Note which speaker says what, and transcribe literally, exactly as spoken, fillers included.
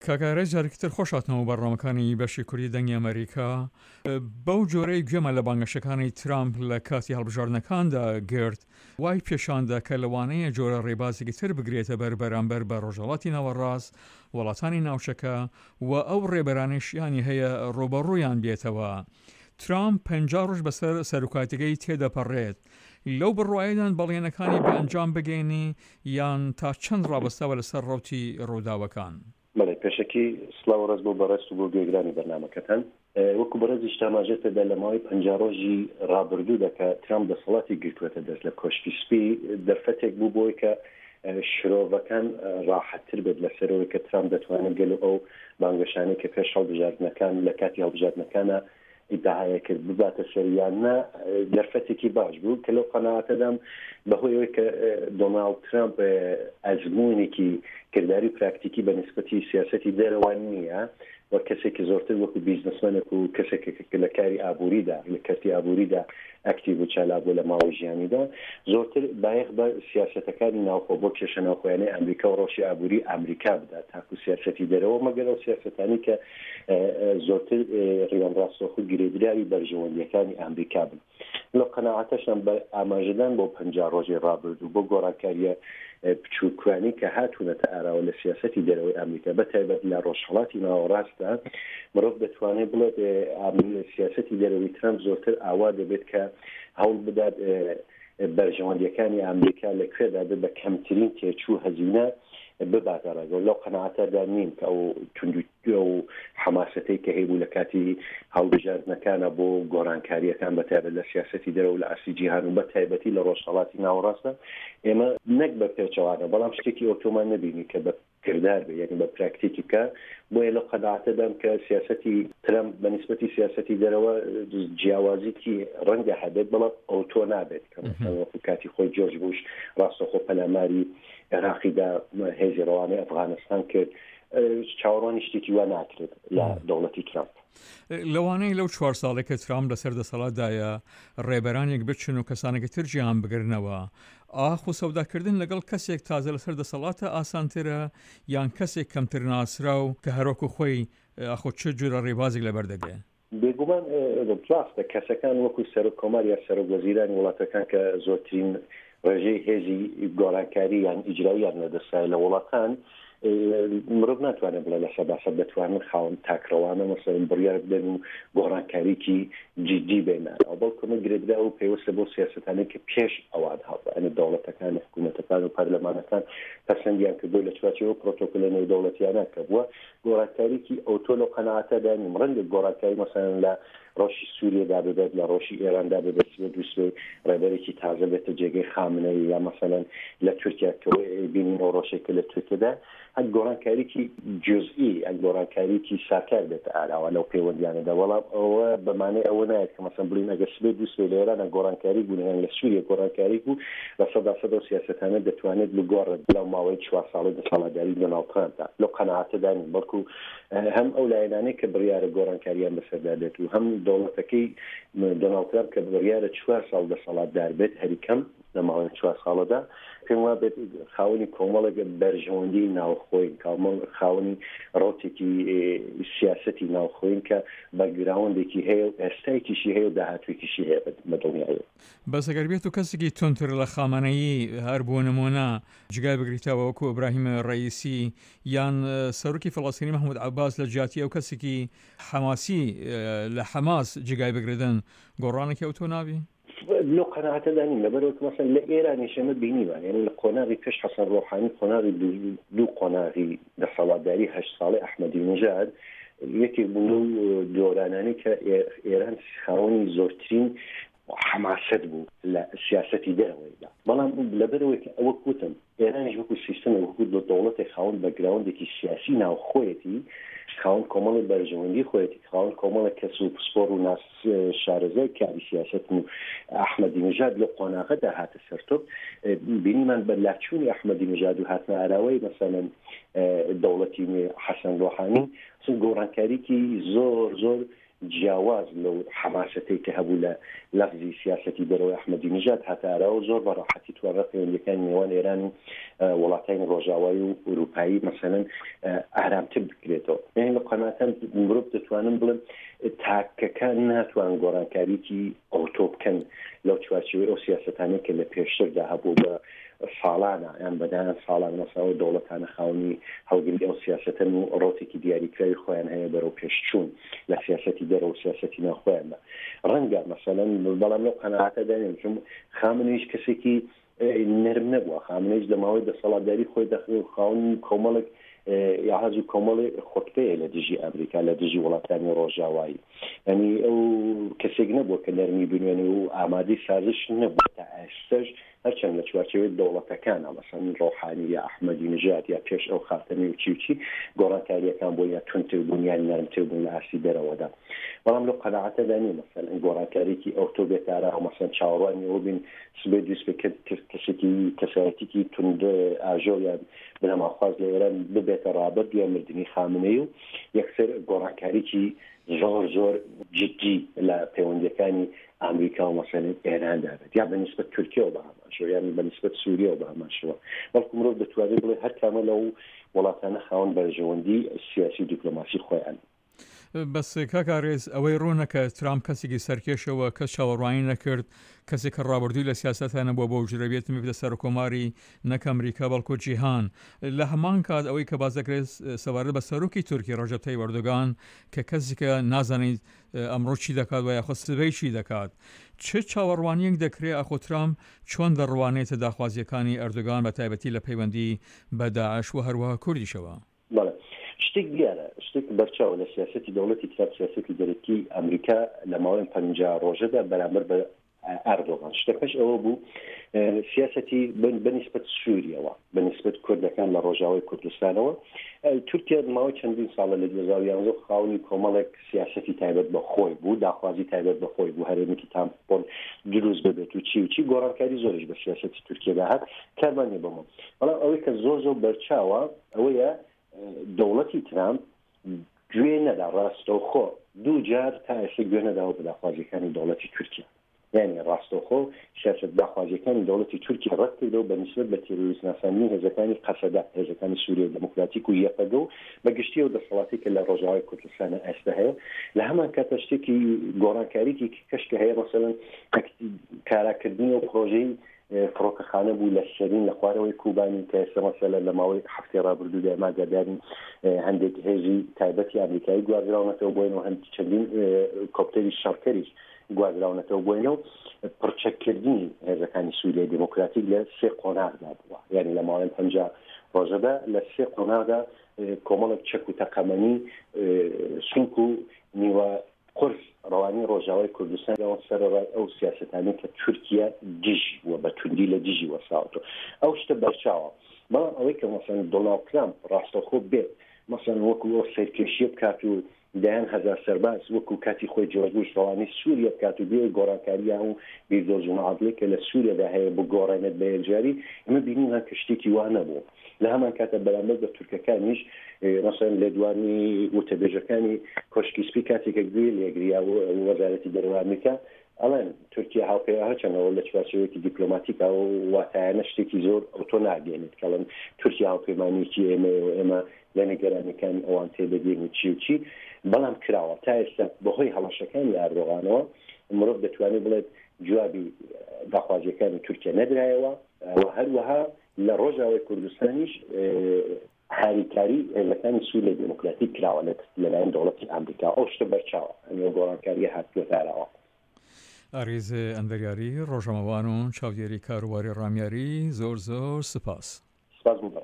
Speaker 1: کاکارە جارێکتر خۆشاتنەوە بەڕۆمەکانی بەشی کوردی دەنگی ئەمریکا بەو جۆرەی گوێمە لە بانگەشەکانی ترامپ لە کاتی هەڵبژاردنەکاندا گرت وای پێشاندا کە لەوانەیە جۆرە ڕێبازێکی تر بگرێتە بەر بەرامبەر بە ڕۆژهەڵاتی ناوەڕاست وڵاتانی ناوچەکە و ئەو ڕێبەرانیشیانی هەیە ڕۆبەڕوویان بێتەوە. ترامپ پەنجا ڕۆژ بەسەر سەرۆکاتیگەی تێدەپەڕێت. لەو بڕواایدان بەڵێنەکانی بە ئەنجام بگەێنی یان تا چەند ڕابستەوە لەسەر ڕوتی ڕووداوەکان؟
Speaker 2: بەڵێ پێشەکی سڵاو ڕست بۆ بەڕست و بۆ گوێگرانی بەرنامەکەتان. وەکو بەڕێزی شتاماژێتدا لە ماوەی پەنجا ڕۆژی ڕابردوو دەکە ترامپ دەسەڵاتی گرتوێتە دەست لە کۆشکی سپی دەرفەتێک بوو بۆی کە شرۆڤەکان ڕاحەتتر بێت لەسەرەوەی کە ترامپ دەتوانێت گەل ئەو بانگەشانەی کە پێش هەڵبژاردنەکان لە کاتی هەڵبژاردنەکانە ئیدعاە کرد بباتە سەریانە دەرفەتێکی باش بوو کە لەو قەناعەتەدام بەهۆی ئەوەی کە دۆناڵد ترامپ ئەزموونێکی کردداری پراکتیکی بە نسبەتی سیاسەتی دەرەوان نییە و کەسێکی زۆرتر وەکو بیزنسمەنێک و کەسێک لە کاری ئابووریدا لە کەرتی ئابووریدا ئەکتیڤ و چالاک لە ماوەی ژیانیدا زۆرتر بایەخ بە سیاسەتەکانی ناوخۆ بۆ کێشە ناوخۆیانەی ئەمریکا و ڕۆژی ئابووری ئەمریکا بدات تاکو سیاسەتی دەرەوە مەگەر ئەو سیاسەتانی کە زۆرتر ڕیان ڕاستەوخۆ گرێدراوی بەرژەوەندیەکانی ئەمریکا بن. لەو قەناعەتەشان بە ئاماژەدان بۆ پەنجا ڕۆژی ڕابردوو بۆ گۆڕانکاریە بچووکوانی کە هاتوونەتە ئاراوە لە سیاسەتی دەرەوەی ئەمریکا بەتایبەت لە ڕۆژهەڵاتی ناوەڕاستدا مرۆڤ دەتوانێت بڵێت سیاسەتی دەرەوەی ترامپ زۆرتر ئاوا دەبێت کە هەوڵ بدات بەرژەوەندیەکانی ئەمریکا لەکوێدا بە کەمترین تێچوو هەزینە بباتە ڕێگە. لەو قەناعەتەدا نین کە ئەو توندوتیە و حەماسەتەی کە هەیبوو لە کاتی هەڵبژاردنەکانە بۆ گۆڕانکاریەکان بەتایبەت لە سیاسەتی دەرەوە لە ئەرسی جیهان و بەتایبەتی لە ڕۆژهەڵاتی ناوەڕاستە ئێمە نەک بە پێچەوانە بەڵام شتێکی ئۆتۆمان نبینی کە بە کردار بێ یعنی بە پراکتیکی بکە. بۆیە لەو قەناعەتەدام کە سیاسەتی ترامپ بە نسبەتی سیاسەتی دەرەوە جیاوازیکی ڕەنگە هەبێت بەڵام ئۆتۆ نابێت کە وەکو کاتی خۆی جۆرج بوش ڕاستەخۆ پەلاماری عێراقیدا هێزی ڕەوانەی ئەفغانستان کرد چاوەڕوانی شتێکی وا ناکرێت لە دەوڵەتی ترامپ.
Speaker 1: لەوانەیە لەو چوار ساڵێک کە ترامپ لەسەر دەسەڵاتدایە ڕێبەرانێک بچن و کەسانێکی تر گیان بگرنەوە ئاخ و سەوداکردن لەگەڵ کەسێک تازە لەسەر دەسەڵاتە ئاسانترە یان کەسێک کەمتر ناسرا و کە هەرۆکو خۆی ئاخۆ چ جورە ڕێبازێک لەبەردەگێ؟
Speaker 2: بێگومان ڕاستە کەسەکان وەکو سەرۆک کۆمار یا سەرۆک وەزیرانی وڵاتەکان کە زۆرترین ڕێژەی هێزی گۆڕانکاری یان ئیجراییان لەدەستای لە وڵاتان مرۆڤ ناتوانێت بڵێ لە سەباسە دەتوانن خاوەن تاکڕەوانە مەسەڵەن بڕیار بدەن و گۆڕانکاریکی جدی بێنان ئەو بەڵکومە گرێدرا و پێوەستە بۆ سیاسەتانەی کە پێش ئەوان هەڵبە ئەنی دەوڵەتەکان حکوومەتەکان و پەرلەمانەکان پەسەندیان کردو لە چوارچێوە پرۆتۆکۆلە نێو دەوڵەتیانە کە بووە گۆڕانکاریکی ئەوتۆ لەو قەناعەتەدانی ڕەنگە گۆڕانکاری مەسەڵەن لە ڕۆژی سووریەدا ببێت لە ڕۆژی ئێراندا ببێت دووسێ ڕێبەرێکی تازە بێتە جێگەی خامنەی یا مەسەڵەن لە تورکیا کە بینین ئەو ڕۆژێکە لە تورکیادا هەر گۆڕانکاریکی جزئی ئەن گۆڕانکاریکی ساکار بێتە ئاراوە لەو پەیوەندیانەدا بەڵام ئەوە بەمانەی ئەوە نایێت کە مەسەڵەن بڵین ئەگەر سبێ دووسێ لە ئێرانە گۆڕانکاری بوونیان لە سووریە گۆڕانکاری بوو لە سەدا سەدا و سیاسەتانە دەتوانێت بگۆڕێت لەو ماوەی چوار ساڵی دەسەڵاتداری دۆناڵد ترامپدا لەو قەناعەتەدانی بەڵکو هەم ئەو لایەنانەی کە بڕیارە گۆڕانکاریان بەسەردا بێت و هەم دەوڵەتەکەی دۆناڵد ترامپ کە بڕیارە چوار ساڵ دەسەڵاتدار بێت هەریکەم لە ماوەی چوار ساڵەدا پێم وا بێت خاوەنی کۆمەڵێک بەرژەوەندی ناوخۆین کامەڵ خاوەنی ڕۆتێکی سیاسەتی ناوخۆین کە بەگراوندێکی هەیە و ئێستایەکیشی هەیە و داهاتوێکیشی هەیە بە دڵنیایە.
Speaker 1: بەس ئەگەر بێت و کەسێکی تونتر لە خامانەیی هەر بۆ نمونە جگای بگریتەوە وەکو ئیبراهیم ڕەئیسی یان سەرۆکی فەڵەستینی مەحموود عەباس لە جیاتی ئەو کەسێکی حەماسی لە حەماس جگای بگردن گۆڕانێکی ئەوتۆ نابی؟
Speaker 2: لەو قەناعەتەدانین لەبەرەوە مەسەڵەن لە ئێرانیشەمە بینیوان یعنی لە قۆناغی پێش حەسەن ڕۆحانی قۆناغی دوو قۆناغی دەسەڵاتداری هەشت ساڵی ئەحمەدی نژاد یەکێک بوو دۆرانانی کە ئێران خاوەنی زۆرترین حەماسەت بوو لە سیاسەتی دەرەوەیدا بەڵام لەبەرەوەی کە ئەوە کوتم ئێرانیش وەکو سیستەمە وەکو دەوڵەتی خاوەن بەگراوندێکی سیاسی ناوخۆیەتی خاوەن کۆمەڵی بەرژەوەندی خۆیەتی خاوەن کۆمەڵە کەس و پسپۆر و ناس شارەزای کاری سیاست و ئەحمەدی نژاد لە قۆناغەدا هاتە سەرتۆپ بینیمان بە لاچوونی ئەحمەدی نژاد و هاتنە ئاراوەی مەسەڵەن دەوڵەتی حەسەن ڕۆحانی گۆڕانکاریکی زۆر زۆر جیاواز لەو حماسەتەی کە هەبوو لە لەفزی سیاسەتی دەرەوەی ئەحمەدی نژاد هاتارەوە زۆر بە ڕاحەتی توانڕە پەیوەندیەکانی نێوان ئێران و وڵاتانی ڕۆژاوایی و ئوروپایی مەسەلەن ئارامتر بکرێتەوە. یعنی لە قەناتەن مرۆڤ دەتوانن بڵێن تاکەکان ناتوان گۆڕانکاریکی ئۆتۆ بکەن لەو چوارچێوەی ئەو سیاسەتانەی کە لە پێشتردا هەبوو بە ساڵانە یان بەدایان ساڵان مەساوە دەوڵەتانە خاوەنی هەڵگری ئەو سیاسەتەن و ڕۆتێکی دیاریکراوی خۆیان هەیە بەرەو پێشچوون لە سیاسەتی دەرەوە سیاسەتی ناوخۆیاندا. ڕەنگە مەسەلەن بەڵام لەو قەناعەتە دانێن چون خامنەیش کەسێکی نەرم نەبووە، خامنەیش لە ماوەی دەسەڵاتداری خۆی دەخوێ خاوەنی کۆمەڵێک یاهاز و کۆمەڵی خۆتکەیە لە دژی ئەمریکا لە دژی وڵاتانی ڕۆژاوایی. ینی ئەو کەسێک نەبووە کە نەرمی بنوێنێ و ئامادەی سازش نەبووە تا ئێستاش هەرچەند لە چوارچێوەی دەوڵەتەکانە مەسەن ڕۆحانی یا ئەحمەدی نژاد یا پێش ئەو خاتەمی و چی و چی گۆڕانکاریەکان بۆ یا تونتر بوون یان نەرمتر بوون لە ئاسی دەرەوەدا. بەڵام لەو قەناعەتەدا نی مەسەلەن گۆڕانکاریکی ئۆتۆ بێتارە و مەسەن چاوەڕوانی ئەوە بین سبەی دووست بکرد کەسێکی کەسایەتێکی تند ئاژۆ یان بنەماخواز لە ئێران ببێتە ڕابرد یا مردنی خامنەی و یەکسەر گۆڕانکاریکی زۆر زۆر جدی لە پەیوەندیەکانی ئەمریکا و مەسەلەن ئێراندا بێت یا بەنسبەت تورکیەوە بە هەماشەوە یان بەنسبەت سووریەوە بە هەماشەوە. بەڵکو مرۆڤ دەتوانێت بڵێ هەر کامە لەو وڵاتانە خاوەن بەرژەوەندی سیاسی دیپلۆماسی خۆیان.
Speaker 1: بەس کاکارێز ئەوەی ڕوونەکە ترامپ کەسێکی سەرکێشەوە کەس چاوەڕوانی نەکرد کەسێک کە ڕابردووی لە سیاسەتانە بۆ بۆ ژرەبێتمی بدە سەر کۆماری نەک ئەمریکا بەڵکو جیهان. لە هەمان کات ئەوەی کە بازەکرێت سەوارە بە سەرۆکی تورکی ڕەجەب تاییب ئەردۆغان کە کەسێکە نازانیت ئەمڕۆ چی دەکات و یاخۆ سبەی چی دەکات، چه چاوەڕوانیەک دەکرێت ئەخۆ ترامپ چۆن دەڕوانێتە داخوازیەکانی ئەردۆغان بە تایبەتی لە پەیوەندی بە داعش و هەروەها کوردیشەوە؟
Speaker 2: شتێک دیارە شتێک بەرچاو لە سیاسەتی دەوڵەتی ترامپ سیاسەتی دەرەکی ئەمریکا لە ماوەی پەنجا ڕۆژەدا بەرامبەر بە ئەردۆغان. شتەکەش ئەوە بوو سیاسەتی بەنسبەت سووریەوە بەنسبەت کوردەکان لە ڕۆژاوای کوردستانەوە. تورکیا ماوەی چەندین ساڵە لە دوو هەزار و یانزە خاوەنی کۆمەڵێک سیاسەتی تایبەت بە خۆی بوو، داخوازی تایبەت بە خۆی بوو، هەرێمێکی تامپۆن دروست ببێت و چی و چی گۆڕانکاری زۆرش بە سیاسەتی تورکیادا هات کارمانی بەمە. بەڵام ئەوەی کە زۆر زۆر بەرچاوە ئەوەیە دەوڵەتی ترامپ گوێ نەدا ڕاستەوخۆ دوو جار تا ئێستا گوێ نەداوە بە داخوازیەکانی دەوڵەتی تورکیا. یعنی ڕاستەوخۆ سیاسەت داخوازیەکانی دەوڵەتی تورکیا ڕەت کردەوە بە نسبەت بە تێروریست ناساندنی هێزەکانی قەسەدا هێزەکانی سووریە دموکراتیک و یەپەگە و بەگشتی و دەسەڵاتی کە لە ڕۆژاوای کوردستانە ئێستا هەیە. لە هەمان کاتە شتێکی گۆڕانکاریکی کەشکە هەیە مەسەلەن کاراکردنی و پرۆژەی فڕۆکەخانە بوو لە شەرین لە خوارەوەی کوبانی کە ئێستا مەسەلە لە ماوەی هەفتەی ڕابردوودا ئاماگادارین هەندێک هێزی تایبەتی ئەمریکایی گوازراونەتەوە بۆینەوە هەند چەندین کۆپتەری شەڕکەریش گوازراونەتەوە بۆینەوە پڕچەکردنی هێزەکانی سووریای دموکراتیک لە سێ قۆناغدا بووە. یعنی لە ماوەی پەنجا ڕۆژەدا لە سێ قۆناغدا کۆمەڵێک چەک و تەقەمەنی سوک و نیوە قرس ڕەوانی ڕۆژاوای کوردستانەوە سەرڕای ئەو سیاسەتانی کە تورکیا دژی وە بە توندی لە دژی وەساوتەوە. ئەو شتە بەرچاوە. بەڵام ئەوەی کە مەسەلەن دۆناڵد ترامپ ڕاستەوخۆ بێت مەسەلەن وەکو ئەو سەرکێشیە بکات و دایان هەزار سەرباز وەکو کاتی خۆی جۆرج بوش ڕەوانی سووریا بکات و بێ گۆڕانکاریە و بیردۆژنە عەدڵی کە لە سووریادا هەیە بۆ گۆڕێنێت بە یەکجاری ئەمە بینینا کە شتێکی وا نەبوو. لە هەمان کاتە بەرامبەر بە تورکەکانیش مەسەلەن لە دوانی وتەبێژەکانی کۆشکی سپی کاتێکە گوێ لێگریا و وەزارەتی دەرەوەی ئەمریکا ئەڵێن تورکیا هاوپەیە هەچەندەوە لە چوارچێوەیەکی دیپلۆماتیکا و واتایانە شتێکی زۆر ئۆتۆ ناگەێنێت کەڵێن تورکیا هاوپەیمانێکی ئێمە و ئێمە لە نێگەرانەکان ئەوان تێدەگەین و چی و چی. بەڵام کراوە تا ئێستا بەهۆی هەڵەشەکانی ئەردۆغانەوە مرۆڤ دەتوانێت بڵێت جوابی داخوازیەکانی تورکیا نەدرایەوە و هەروەها لە ڕۆژاوای کوردستانیش هاریکاری هێزەکانی سووریای دموکراتیک کراوە لەلایەن دەوڵەتی ئەمریکا. ئەو شتە بەرچاوە ئەمە گۆڕانکاریە هاتووەتارەوە.
Speaker 1: ئاریز ئەندەریاری ڕۆژەمەوان و چاودێری کاروباری ڕامیاری زۆر زۆر سپاس.
Speaker 2: سپاس بوو.